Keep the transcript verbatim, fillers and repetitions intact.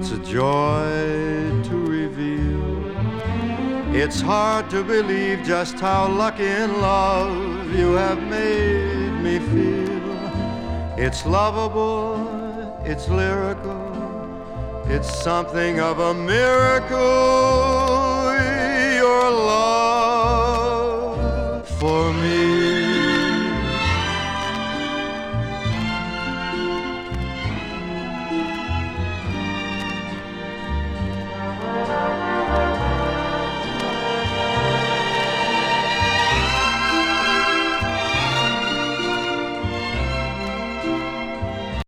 It's a joy to reveal. It's hard to believe just how lucky in love you have made me feel. It's lovable, it's lyrical, it's something of a miracle